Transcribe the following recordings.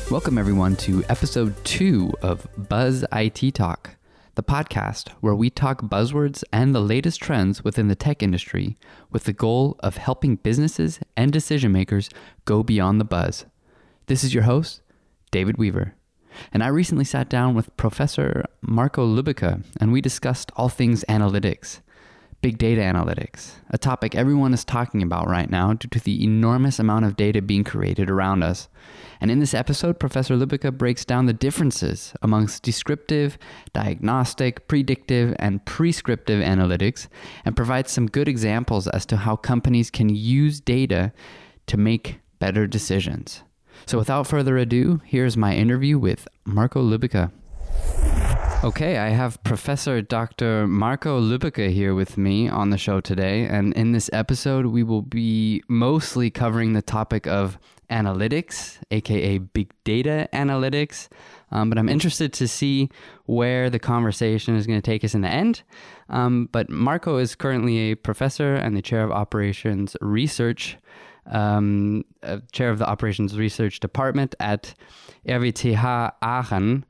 Welcome everyone to episode 2 of Buzz IT Talk, the podcast where we talk buzzwords and the latest trends within the tech industry with the goal of helping businesses and decision makers go beyond the buzz. This is your host, David Weaver, and I recently sat down with Professor Marco Lübbecke and we discussed all things analytics. Big data analytics, a topic everyone is talking about right now due to the enormous amount of data being created around us. And in this episode, Professor Lübbecke breaks down the differences amongst descriptive, diagnostic, predictive, and prescriptive analytics and provides some good examples as to how companies can use data to make better decisions. So without further ado, here's my interview with Marco Lübbecke. Okay, I have Professor Dr. Marco Lübbecke here with me on the show today, and in this episode we will be mostly covering the topic of analytics, aka big data analytics, but I'm interested to see where the conversation is going to take us in the end. But Marco is currently a professor and the chair of operations research, chair of the operations research department at RWTH Aachen,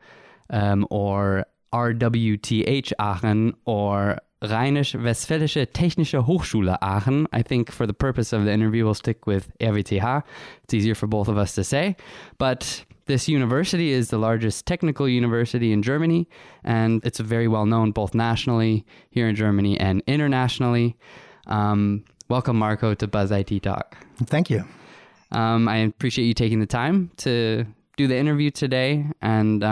or RWTH Aachen, or Rheinisch-Westfälische Technische Hochschule Aachen. I think for the purpose of the interview, we'll stick with RWTH. It's easier for both of us to say. But this university is the largest technical university in Germany, and it's very well known both nationally here in Germany and internationally. Welcome, Marco, to Buzz IT Talk. Thank you. I appreciate you taking the time to do the interview today, and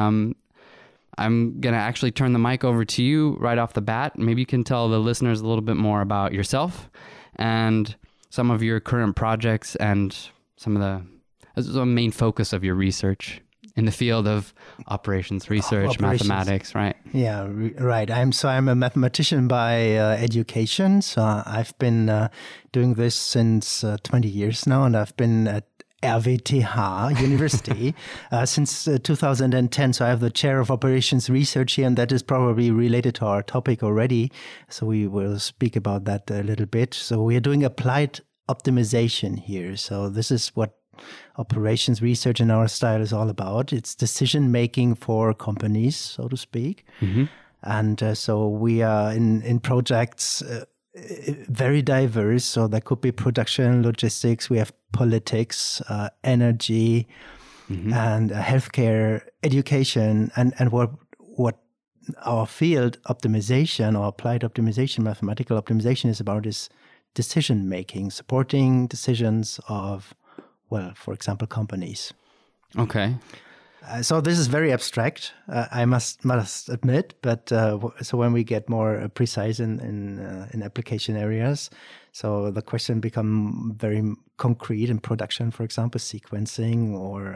I'm going to actually turn the mic over to you right off the bat. Maybe you can tell the listeners a little bit more about yourself and some of your current projects and some of the main focus of your research in the field of operations research, mathematics, right? Yeah, right. I'm a mathematician by education. So I've been doing this since 20 years now, and I've been at RWTH University since 2010. So I have the chair of operations research here, and that is probably related to our topic already. So we will speak about that a little bit. So we are doing applied optimization here. So this is what operations research in our style is all about. It's decision making for companies, so to speak. Mm-hmm. And so we are in projects very diverse. So that could be production, logistics. We have politics, energy, mm-hmm. and healthcare, education, and what our field optimization or applied optimization, mathematical optimization is about is decision making, supporting decisions of, well, for example, companies. Okay. So this is very abstract, I must admit, but so when we get more precise in application areas, so the question become very concrete in production, for example, sequencing or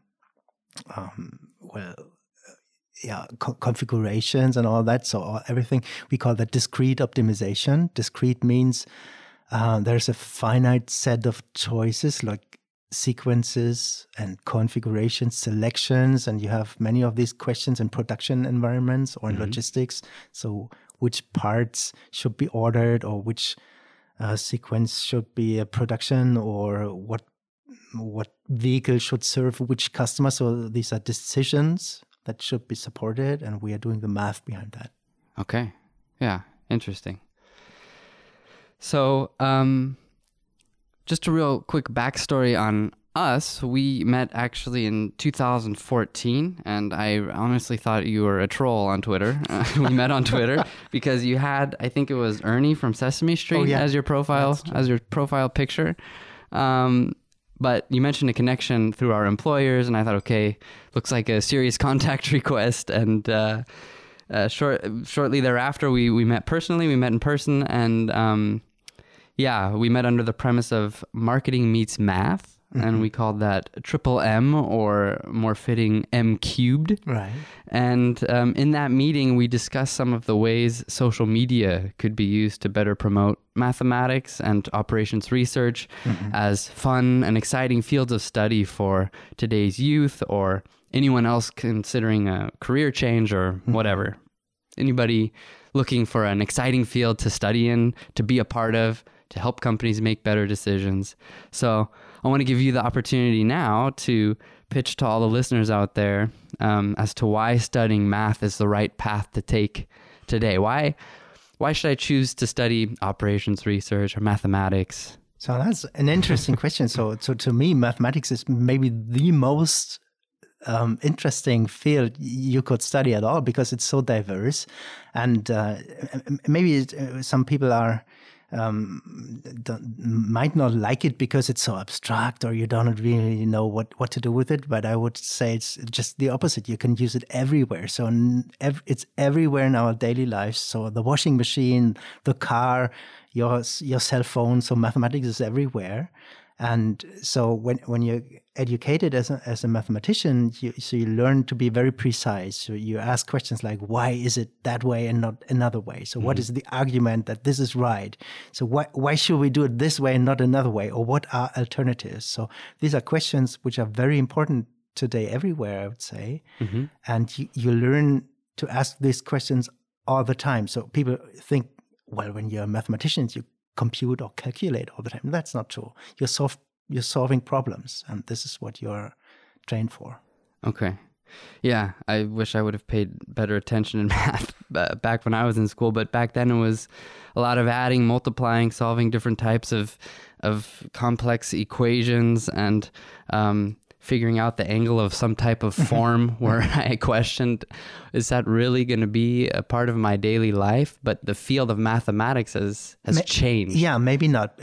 configurations and all that. So everything, we call that discrete optimization. Discrete means there's a finite set of choices, like sequences and configuration selections, and you have many of these questions in production environments or in mm-hmm. logistics. So which parts should be ordered, or which sequence should be a production, or what vehicle should serve which customer. So these are decisions that should be supported, and we are doing the math behind that. Okay. Yeah. Interesting. So, just a real quick backstory on us. We met actually in 2014, and I honestly thought you were a troll on Twitter. We met on Twitter because you had, I think it was Ernie from Sesame Street as your profile picture. But you mentioned a connection through our employers, and I thought, okay, looks like a serious contact request. And shortly thereafter, we met personally. We met in person, and we met under the premise of marketing meets math, mm-hmm. and we called that triple M, or more fitting M cubed. Right. And in that meeting, we discussed some of the ways social media could be used to better promote mathematics and operations research mm-hmm. as fun and exciting fields of study for today's youth, or anyone else considering a career change or mm-hmm. whatever. Anybody looking for an exciting field to study in, to be a part of, to help companies make better decisions. So I want to give you the opportunity now to pitch to all the listeners out there as to why studying math is the right path to take today. Why should I choose to study operations research or mathematics? So that's an interesting question. So to me, mathematics is maybe the most interesting field you could study at all because it's so diverse, and maybe some people might not like it because it's so abstract or you don't really know what to do with it. But I would say it's just the opposite. You can use it everywhere. So it's everywhere in our daily lives. So the washing machine, the car, your cell phone. So mathematics is everywhere. And so when you're educated as a mathematician, you learn to be very precise. So you ask questions like, why is it that way and not another way? So what is the argument that this is right? So why should we do it this way and not another way? Or what are alternatives? So these are questions which are very important today everywhere, I would say. Mm-hmm. And you learn to ask these questions all the time. So people think, well, when you're a mathematician, you compute or calculate all the time. That's not true. You're solving problems, and this is what you're trained for. Okay. Yeah, I wish I would have paid better attention in math back when I was in school, but back then it was a lot of adding, multiplying, solving different types of complex equations, and figuring out the angle of some type of form where I questioned, is that really going to be a part of my daily life? But the field of mathematics has changed. Yeah, maybe not.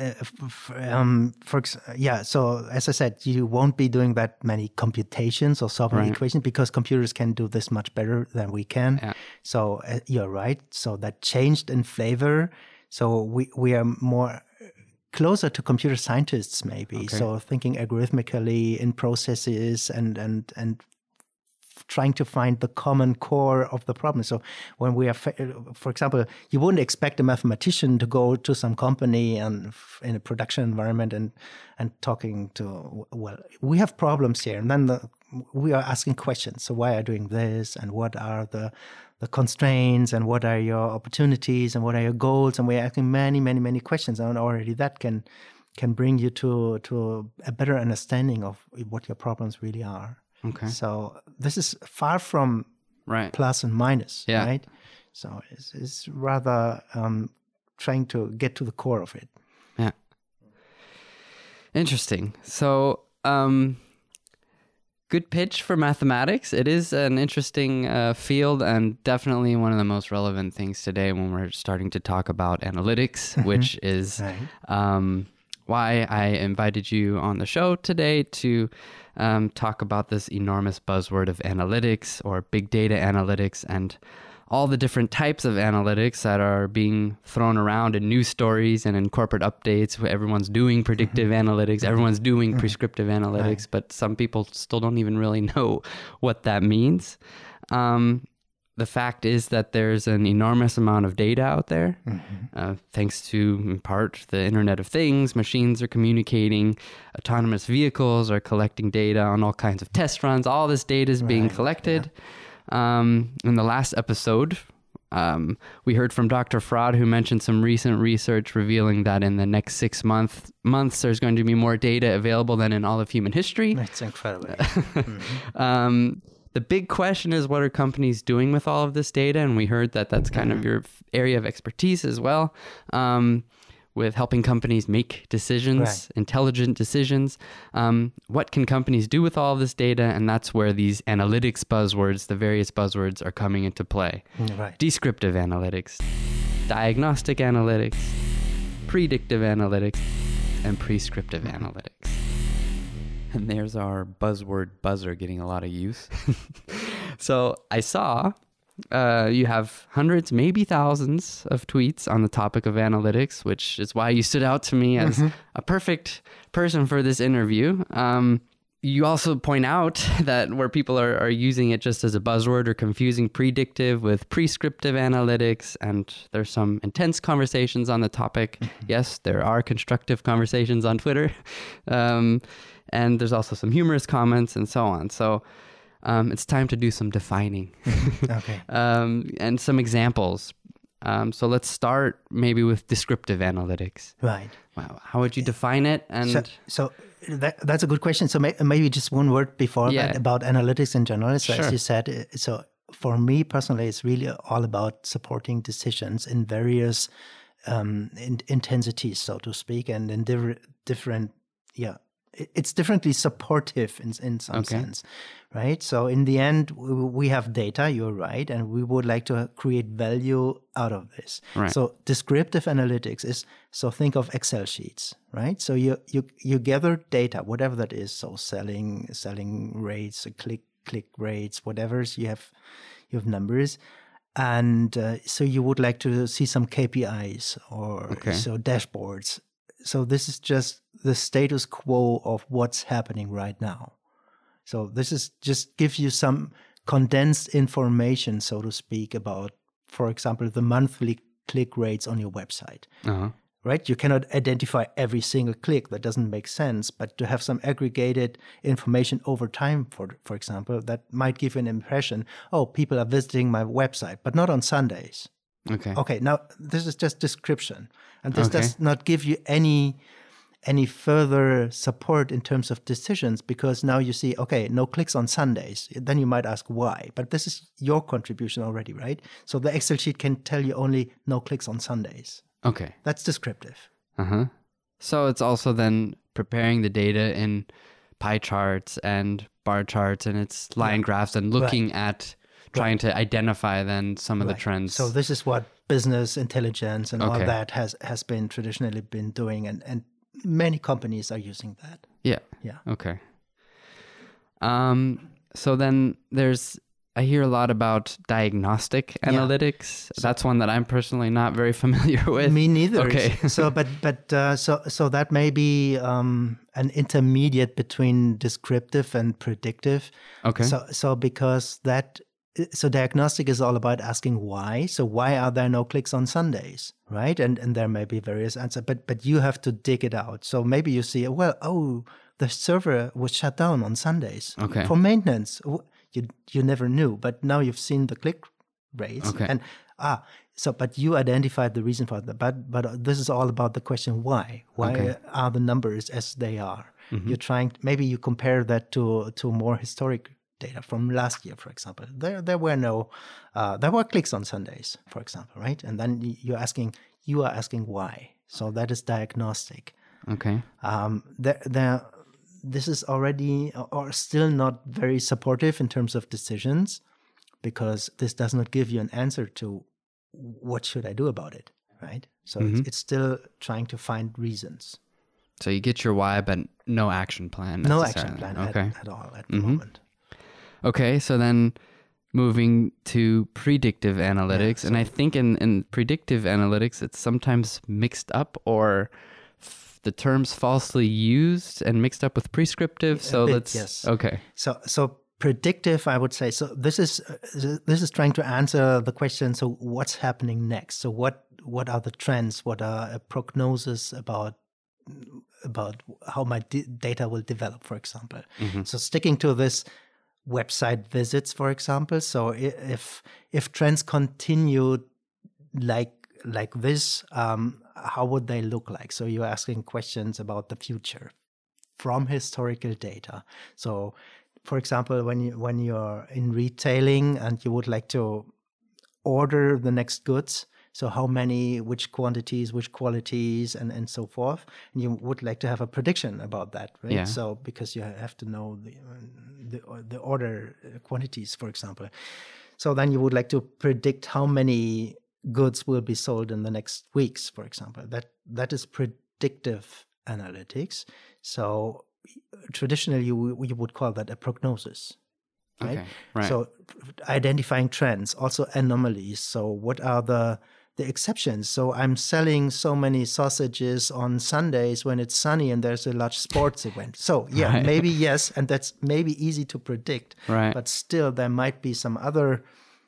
So as I said, you won't be doing that many computations or solving equations because computers can do this much better than we can. Yeah. So you're right. So that changed in flavor. So we are more closer to computer scientists, maybe. Okay. So thinking algorithmically in processes and trying to find the common core of the problem. So when we are, for example, you wouldn't expect a mathematician to go to some company and in a production environment and talking to, well, we have problems here. And then we are asking questions. So why are you doing this? And what are the constraints, and what are your opportunities, and what are your goals? And we're asking many, many, many questions. And already that can bring you to a better understanding of what your problems really are. Okay. So this is far from plus and minus, right? So it's rather trying to get to the core of it. Yeah. Interesting. So, good pitch for mathematics. It is an interesting field, and definitely one of the most relevant things today when we're starting to talk about analytics, which is why I invited you on the show today to talk about this enormous buzzword of analytics, or big data analytics, and all the different types of analytics that are being thrown around in news stories and in corporate updates. Everyone's doing predictive analytics, everyone's doing prescriptive analytics, but some people still don't even really know what that means. The fact is that there's an enormous amount of data out there, thanks to, in part, the Internet of Things. Machines are communicating, autonomous vehicles are collecting data on all kinds of test runs. All this data is being collected. Yeah. In the last episode, we heard from Dr. Fraud, who mentioned some recent research revealing that in the next 6 months, there's going to be more data available than in all of human history. That's incredible. The big question is, what are companies doing with all of this data? And we heard that that's kind of your area of expertise as well, with helping companies make decisions, intelligent decisions. What can companies do with all of this data? And that's where these analytics buzzwords, the various buzzwords, are coming into play. Descriptive analytics, diagnostic analytics, predictive analytics, and prescriptive analytics. And there's our buzzword buzzer getting a lot of use. So I saw you have hundreds, maybe thousands of tweets on the topic of analytics, which is why you stood out to me as a perfect person for this interview. You also point out that where people are using it just as a buzzword or confusing predictive with prescriptive analytics, and there's some intense conversations on the topic. Yes, there are constructive conversations on Twitter. And there's also some humorous comments and so on. So it's time to do some defining. And some examples. So let's start maybe with descriptive analytics. Right. Wow. How would you define it? And so that's a good question. So maybe just one word before that about analytics in general. So Sure. as you said, so for me personally, it's really all about supporting decisions in various intensities, so to speak, and in different, it's differently supportive in some sense, right? So in the end, we have data, you're right, and we would like to create value out of this. Right. So descriptive analytics is, so think of Excel sheets, right? So you gather data, whatever that is, so selling rates, click rates, whatever, so you have numbers. And so you would like to see some KPIs or so dashboards. So this is just the status quo of what's happening right now. So this is just gives you some condensed information, so to speak, about, for example, the monthly click rates on your website. Right? You cannot identify every single click. That doesn't make sense. But to have some aggregated information over time, for example, that might give you an impression, oh, people are visiting my website, but not on Sundays. Okay, now this is just description. And this does not give you any further support in terms of decisions, because now you see, okay, no clicks on Sundays. Then you might ask why. But this is your contribution already, right? So the Excel sheet can tell you only no clicks on Sundays. Okay. That's descriptive. So it's also then preparing the data in pie charts and bar charts and its line graphs and looking at trying to identify then some of the trends. So this is what business intelligence and all that has been traditionally been doing, and many companies are using that. Yeah. Okay. So then I hear a lot about diagnostic analytics. That's one that I'm personally not very familiar with. Me neither. Okay. So that may be an intermediate between descriptive and predictive. Okay. So because diagnostic is all about asking why. So why are there no clicks on Sundays, right? And there may be various answers, but you have to dig it out. So maybe you see, the server was shut down on Sundays for maintenance. You never knew, but now you've seen the click rates, and but you identified the reason for that. But this is all about the question why. Why are the numbers as they are? You're trying. Maybe you compare that to more historic data from last year, for example. There were clicks on Sundays, for example, right? And then you are asking why. So that is diagnostic. Okay. This is already or still not very supportive in terms of decisions, because this does not give you an answer to what should I do about it, right? So it's still trying to find reasons. So you get your why, but no action plan. No action plan at all at the moment. Okay, so then moving to predictive analytics, and I think in predictive analytics, it's sometimes mixed up or the terms falsely used and mixed up with prescriptive. So So predictive, I would say. So this is trying to answer the question. So what's happening next? So what are the trends? What are a prognosis about how my data will develop, for example? So sticking to this website visits, for example. So if trends continue like this, how would they look like? So you're asking questions about the future from historical data. So, for example, when you're in retailing and you would like to order the next goods, so how many, which quantities, which qualities, and so forth, and you would like to have a prediction about that, right? Yeah. So because you have to know the order quantities, for example. So then you would like to predict how many goods will be sold in the next weeks, for example. That is predictive analytics. So traditionally, you would call that a prognosis, right? Okay, right. So identifying trends, also anomalies. So what are the exceptions? So I'm selling so many sausages on Sundays when it's sunny and there's a large sports event. So maybe yes, and that's maybe easy to predict. Right. But still, there might be some other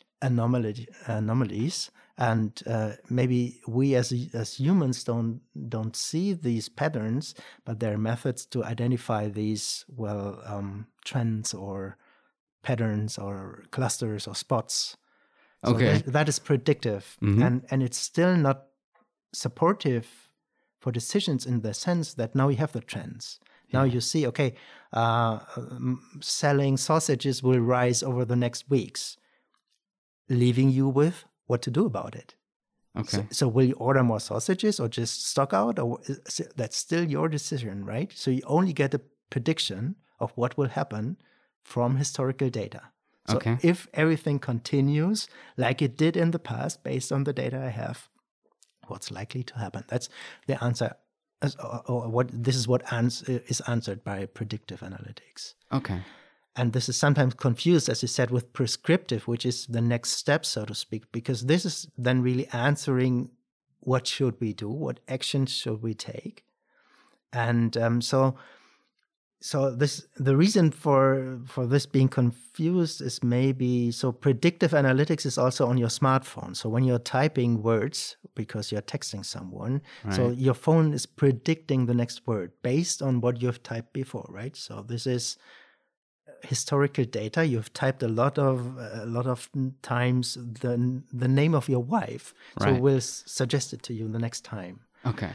anomalies. And maybe we as humans don't see these patterns, but there are methods to identify these trends or patterns or clusters or spots. So Okay. that is predictive, and it's still not supportive for decisions in the sense that now you have the trends. Now you see, okay, selling sausages will rise over the next weeks, leaving you with what to do about it. Okay. So will you order more sausages or just stock out? Or that's still your decision, right? So you only get a prediction of what will happen from historical data. So Okay. if everything continues like it did in the past, based on the data I have, what's likely to happen? That's the answer. This is what is answered by predictive analytics. Okay. And this is sometimes confused, as you said, with prescriptive, which is the next step, so to speak, because this is then really answering what should we do, what actions should we take. And so the reason for this being confused is maybe, so predictive analytics is also on your smartphone. So when you're typing words, because you're texting someone, so your phone is predicting the next word based on what you've typed before, right? So this is historical data. You've typed a lot of times the name of your wife, so we'll suggest it to you the next time. Okay.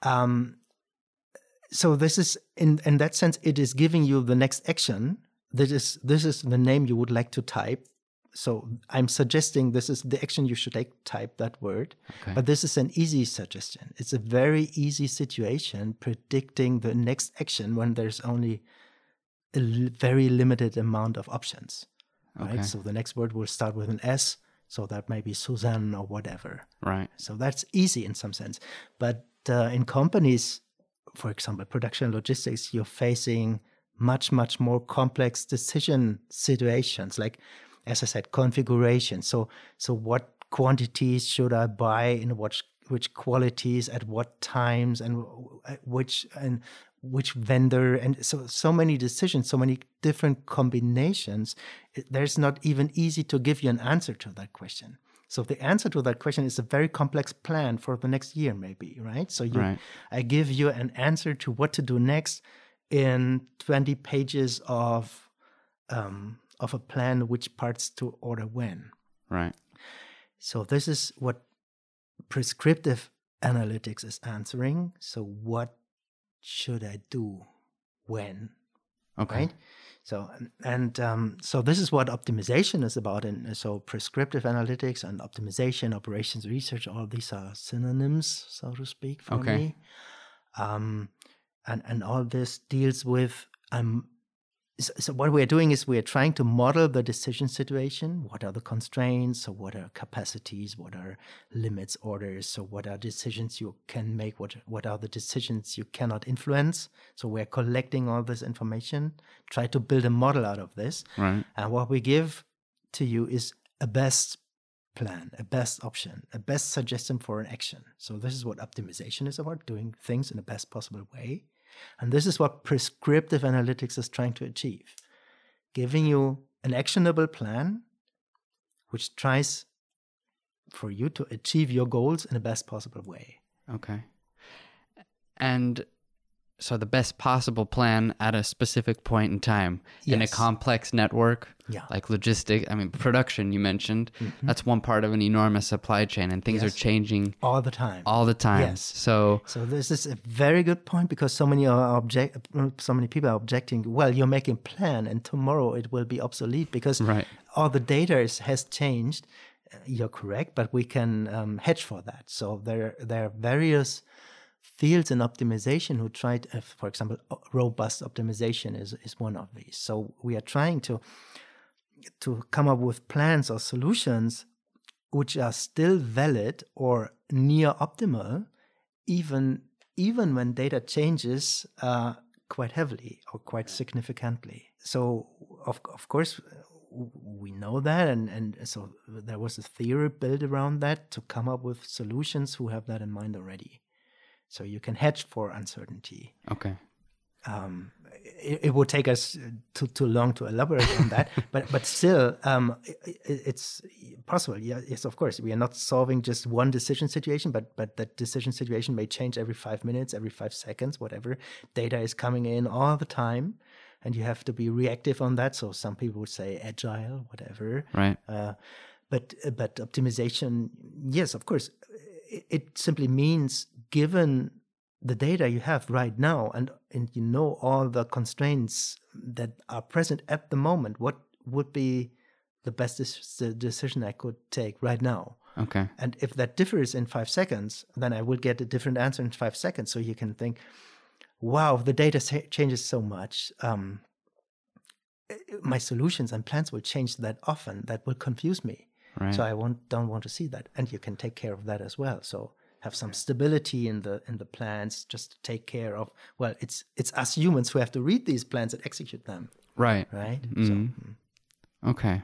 So this is in that sense, it is giving you the next action. This is the name you would like to type. So I'm suggesting this is the action you should take. Type that word. Okay. But this is an easy suggestion. It's a very easy situation, predicting the next action when there's only a very limited amount of options. Right. Okay. So the next word will start with an S. So that may be Suzanne or whatever. Right. So that's easy in some sense. But in companies, for example, production logistics, you're facing much, much more complex decision situations, like, as I said, configuration. So what quantities should I buy in which qualities at what times and which vendor, and so many decisions, so many different combinations. There's not even easy to give you an answer to that question. So the answer to that question is a very complex plan for the next year, maybe, right? So I give you an answer to what to do next in 20 pages of a plan, which parts to order when. Right. So this is what prescriptive analytics is answering. So what should I do when? Okay. Right? So so this is what optimization is about. And so prescriptive analytics and optimization, operations research, all these are synonyms, so to speak, for me. And all this deals with so what we're doing is we're trying to model the decision situation. What are the constraints? So what are capacities? What are limits, orders? So what are decisions you can make? What are the decisions you cannot influence? So we're collecting all this information, try to build a model out of this. Right. And what we give to you is a best plan, a best option, a best suggestion for an action. So this is what optimization is about, doing things in the best possible way. And this is what prescriptive analytics is trying to achieve, giving you an actionable plan which tries for you to achieve your goals in the best possible way. Okay. And so the best possible plan at a specific point in time in a complex network, like production you mentioned, that's one part of an enormous supply chain, and things are changing all the time. Yes. So this is a very good point, because so many people are objecting, well, you're making a plan and tomorrow it will be obsolete because all the data has changed. You're correct, but we can hedge for that. So there are various fields in optimization who tried, for example, robust optimization is one of these. So we are trying to come up with plans or solutions which are still valid or near optimal, even when data changes quite heavily or quite significantly. So of course we know that, and so there was a theory built around that to come up with solutions who have that in mind already. So you can hedge for uncertainty. Okay. It would take us too long to elaborate on that, but still, it's possible. Yes, of course. We are not solving just one decision situation, but that decision situation may change every 5 minutes, every 5 seconds, whatever. Data is coming in all the time, and you have to be reactive on that. So some people would say agile, whatever. Right. But optimization, yes, of course, it simply means given the data you have right now and you know all the constraints that are present at the moment, what would be the best decision I could take right now? Okay. And if that differs in 5 seconds, then I will get a different answer in 5 seconds. So you can think, wow, the data changes so much. My solutions and plans will change that often. That will confuse me. Right. So I don't want to see that. And you can take care of that as well. So have some stability in the plans, just to take care of, well, it's us humans who have to read these plans and execute them. Right. Right? Okay.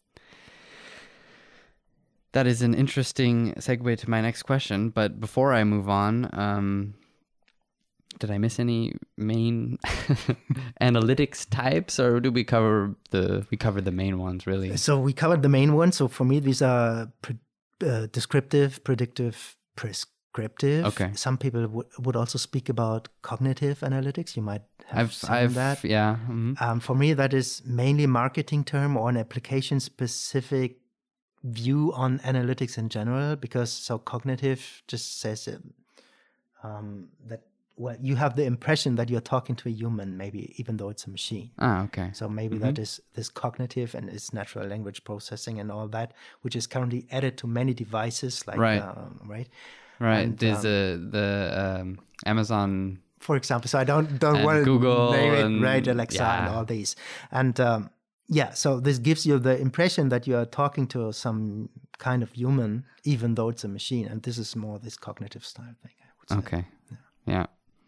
That is an interesting segue to my next question. But before I move on, did I miss any main analytics types, or do we cover the main ones really? So we covered the main ones. So for me, these are descriptive, predictive, prescriptive. Okay. Some people would also speak about cognitive analytics. You might have seen that. Yeah. For me, that is mainly a marketing term or an application-specific view on analytics in general, because so cognitive just says that, well, you have the impression that you're talking to a human, maybe even though it's a machine. Okay. So maybe that is this cognitive and it's natural language processing and all that, which is currently added to many devices, like right. Right. And, there's the Amazon, for example. So I don't want to Google name it, and, right? Alexa and all these, and so this gives you the impression that you are talking to some kind of human, even though it's a machine. And this is more this cognitive style thing, I would say. Okay. Yeah.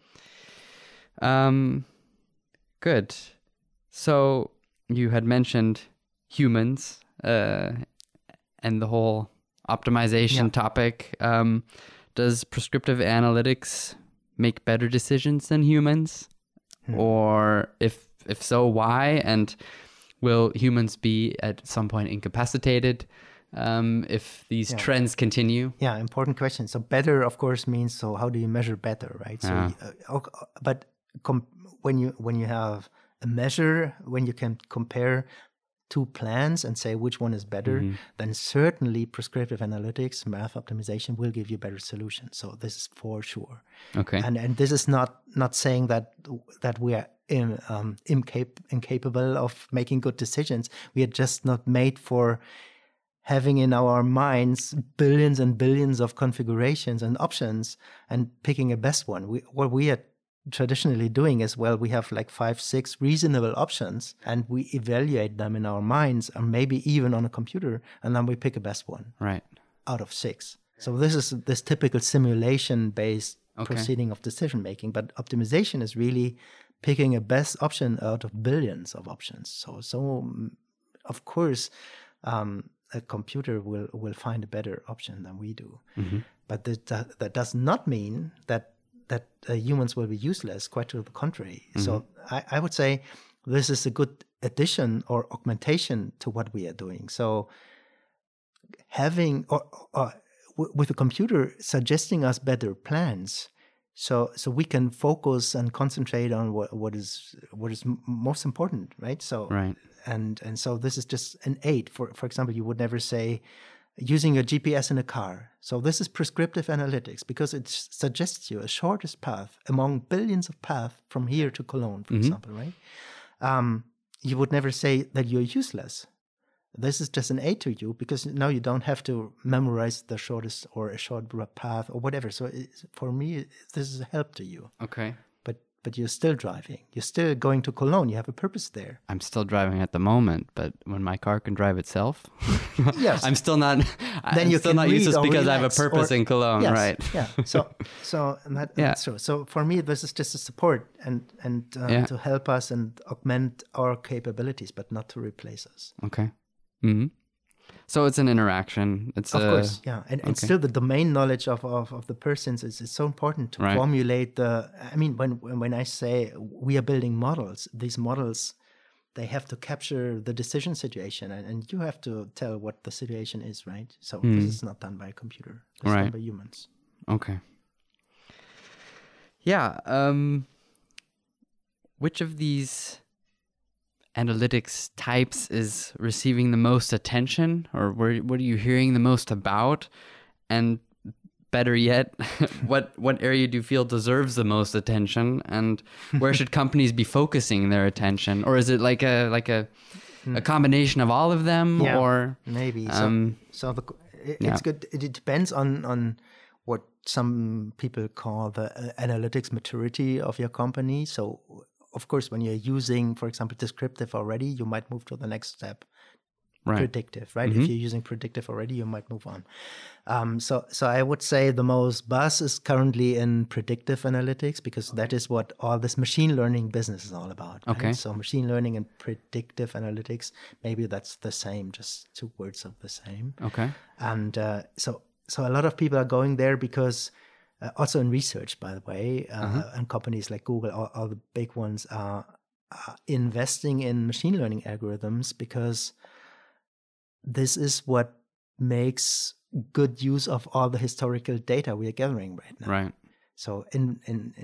Good. So you had mentioned humans and the whole optimization topic. Does prescriptive analytics make better decisions than humans? Or if so, why? And will humans be at some point incapacitated if these trends continue? Yeah, important question. So better, of course, means, so how do you measure better, right? So, when you have a measure, when you can compare two plans and say which one is better, then certainly prescriptive analytics, math optimization will give you better solutions. So this is for sure. Okay. And this is not saying that we are incapable of making good decisions. We are just not made for having in our minds billions and billions of configurations and options and picking a best one. What we are traditionally doing is, well, we have like 5-6 reasonable options and we evaluate them in our minds, or maybe even on a computer, and then we pick a best one out of 6. So this is this typical simulation-based proceeding of decision making. But optimization is really picking a best option out of billions of options. So of course, a computer will find a better option than we do. But that does not mean that humans will be useless. Quite to the contrary. So I would say this is a good addition or augmentation to what we are doing. So having or with a computer suggesting us better plans, so we can focus and concentrate on what is most important, right? So and so this is just an aid. For example, you would never say using a GPS in a car. So this is prescriptive analytics because it suggests you a shortest path among billions of paths from here to Cologne, for example, right? You would never say that you're useless. This is just an aid to you because now you don't have to memorize the shortest or a short path or whatever. So for me, this is a help to you. Okay. But you're still driving. You're still going to Cologne. You have a purpose there. I'm still driving at the moment, but when my car can drive itself, yes, I'm still not. Then you still can not useless because I have a relax, purpose in Cologne, yes, right? Yeah. So that's true. So for me, this is just a support and to help us and augment our capabilities, but not to replace us. Okay. So it's an interaction. It's of course, yeah, and still the domain knowledge of the persons is so important to formulate the. I mean, when I say we are building models, these models, they have to capture the decision situation, and you have to tell what the situation is, right? So this is not done by a computer. It's done by humans. Okay. Yeah. Which of these analytics types is receiving the most attention, or what are you hearing the most about? And better yet, what area do you feel deserves the most attention, and where should companies be focusing their attention? Or is it like a combination of all of them? Yeah, or maybe. It's yeah. good. It depends on what some people call the analytics maturity of your company. So, of course, when you're using, for example, descriptive already, you might move to the next step. Right. Predictive, right? If you're using predictive already, you might move on. So I would say the most buzz is currently in predictive analytics, because that is what all this machine learning business is all about. Right? Okay. So machine learning and predictive analytics, maybe that's the same, just two words of the same. Okay. And so a lot of people are going there because also in research, by the way, and companies like Google, all the big ones are investing in machine learning algorithms, because this is what makes good use of all the historical data we are gathering right now. Right. So in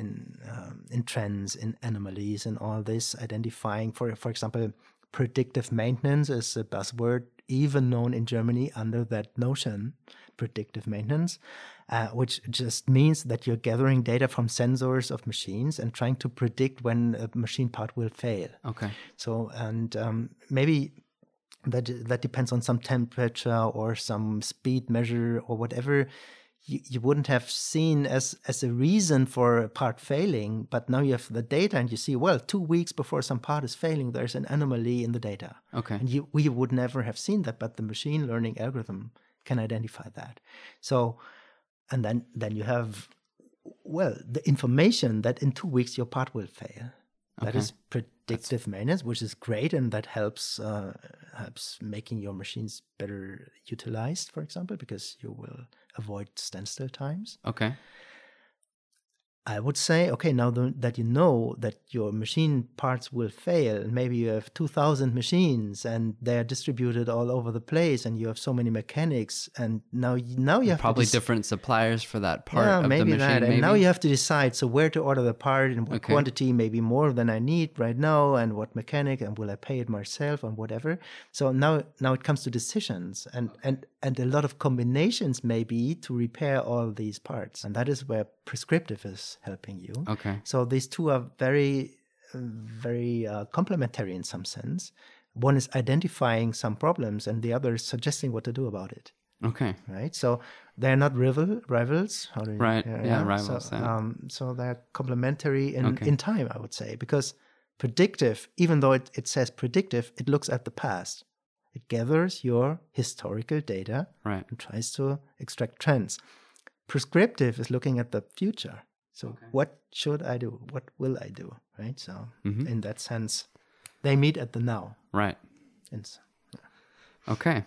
trends, in anomalies, and all this, identifying, for example, predictive maintenance is a buzzword, even known in Germany under that notion, predictive maintenance, which just means that you're gathering data from sensors of machines and trying to predict when a machine part will fail. Okay. So, and maybe that depends on some temperature or some speed measure or whatever you wouldn't have seen as a reason for a part failing, but now you have the data and you see, well, 2 weeks before some part is failing, there's an anomaly in the data. Okay. And we would never have seen that, but the machine learning algorithm can identify that. So, and then you have, well, the information that in 2 weeks your part will fail. That is predictive maintenance, which is great, and that helps making your machines better utilized, for example, because you will avoid standstill times. Okay. I would say, okay, now that you know that your machine parts will fail, and maybe you have 2,000 machines and they're distributed all over the place, and you have so many mechanics, and now you have probably different suppliers for that part of maybe the machine. That. And now you have to decide, so where to order the part, and what quantity, maybe more than I need right now, and what mechanic, and will I pay it myself, and whatever. So now it comes to decisions, and a lot of combinations maybe to repair all these parts, and that is where prescriptive is helping you. Okay. So these two are very, very complementary in some sense. One is identifying some problems, and the other is suggesting what to do about it. Okay. Right. So they're not rivals. How do you, right. Yeah. Rivals. So they're complementary in time, I would say, because predictive, even though it says predictive, it looks at the past. It gathers your historical data and tries to extract trends. Prescriptive is looking at the future. So what should I do? What will I do? Right. So in that sense, they meet at the now. Right. Okay.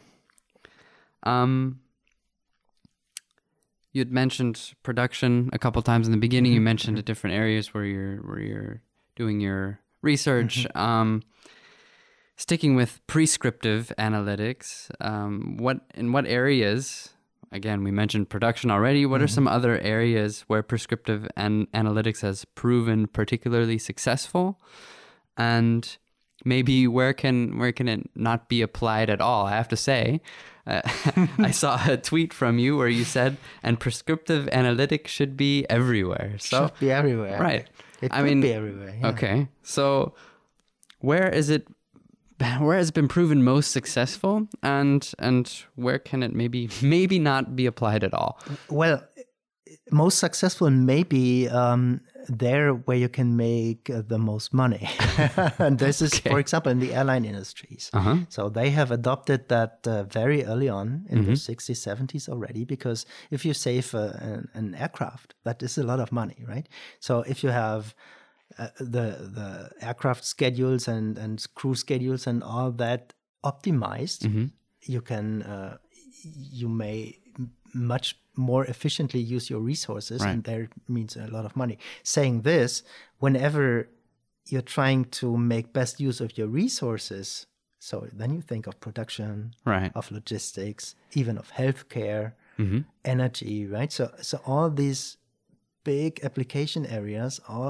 You'd mentioned production a couple times in the beginning. You mentioned the different areas where you're doing your research. Sticking with prescriptive analytics, in what areas? Again, we mentioned production already. What are some other areas where prescriptive analytics has proven particularly successful, and maybe where can it not be applied at all? I have to say, I saw a tweet from you where you said, "And prescriptive analytics should be everywhere." So should be everywhere, right? It could be everywhere. Yeah. Okay, so where has it been proven most successful, and where can it maybe not be applied at all? Well, most successful maybe there where you can make the most money. And this is, for example, in the airline industries. So they have adopted that very early on in the 60s, 70s already, because if you save an aircraft, that is a lot of money, right? So if you have the aircraft schedules and crew schedules and all that optimized, you may much more efficiently use your resources, and there means a lot of money. Saying this, whenever you're trying to make best use of your resources, so then you think of production, of logistics, even of healthcare, energy, right? So all these big application areas all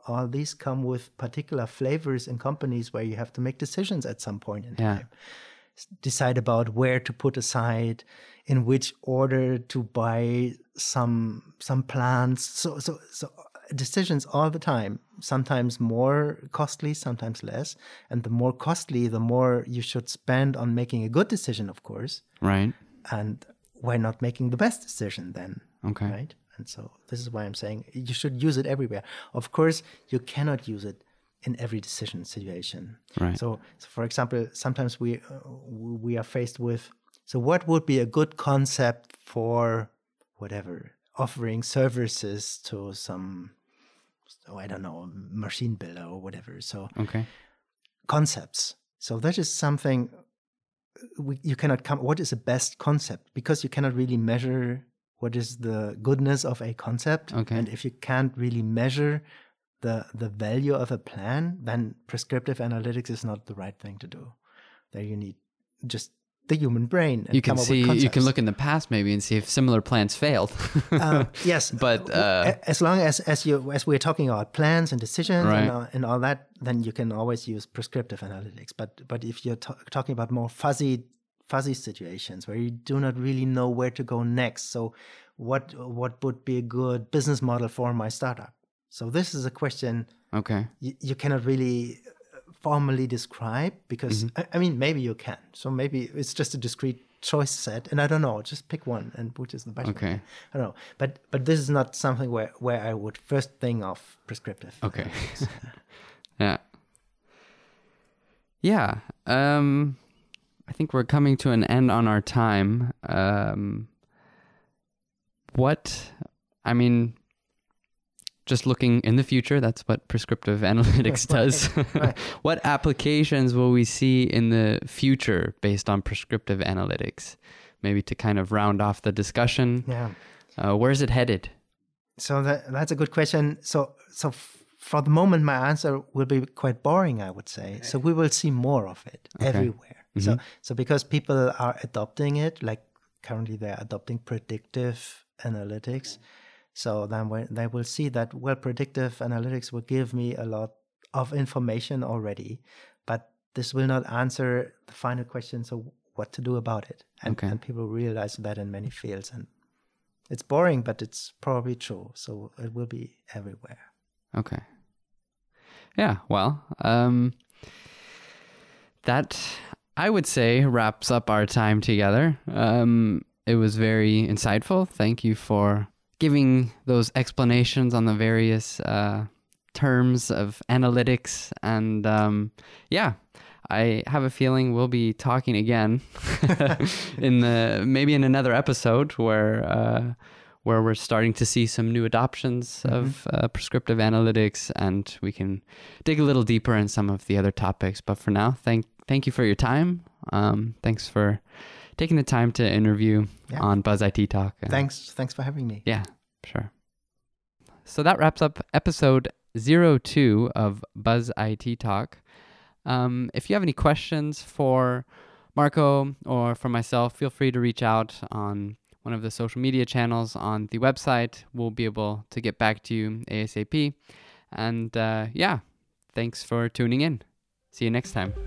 all these come with particular flavors in companies where you have to make decisions at some point in time. Decide about where to put aside, in which order to buy some plants. So decisions all the time, sometimes more costly, sometimes less. And the more costly, the more you should spend on making a good decision, of course. Right. And why not making the best decision then? Okay. Right. And so this is why I'm saying you should use it everywhere. Of course, you cannot use it in every decision situation. Right. So for example, sometimes we are faced with, so what would be a good concept for whatever, offering services to some, I don't know, machine builder or whatever. So concepts. So that is something you cannot come. What is the best concept? Because you cannot really measure what is the goodness of a concept. Okay. And if you can't really measure the value of a plan, then prescriptive analytics is not the right thing to do. There you need just the human brain. And you can look in the past maybe and see if similar plans failed. Yes, but as long as we're talking about plans and decisions and all that, then you can always use prescriptive analytics. But if you're talking about more fuzzy situations where you do not really know where to go next, so what would be a good business model for my startup? So this is a question you cannot really formally describe, because I mean, maybe you can. So maybe it's just a discrete choice set, and I don't know, just pick one and which is the best one. I don't know. But this is not something where I would first think of prescriptive. Okay. Yeah. I think we're coming to an end on our time. Just looking in the future, that's what prescriptive analytics does. Right. What applications will we see in the future based on prescriptive analytics? Maybe to kind of round off the discussion. Yeah. Where's it headed? So that's a good question. So for the moment, my answer will be quite boring, I would say. So we will see more of it everywhere. Mm-hmm. So because people are adopting it, like currently they're adopting predictive analytics. So then when they will see that, well, predictive analytics will give me a lot of information already, but this will not answer the final question, so what to do about it. And people realize that in many fields. And it's boring, but it's probably true. So it will be everywhere. Okay. Yeah, well, that, I would say, wraps up our time together. It was very insightful. Thank you for giving those explanations on the various terms of analytics. And I have a feeling we'll be talking again maybe in another episode where we're starting to see some new adoptions of prescriptive analytics, and we can dig a little deeper in some of the other topics. But for now, thank you for your time. Thanks for taking the time to interview on Buzz IT Talk. Thanks for having me. Yeah, sure. So that wraps up episode 02 of Buzz IT Talk. If you have any questions for Marco or for myself, feel free to reach out on one of the social media channels on the website. We'll be able to get back to you ASAP. And thanks for tuning in. See you next time.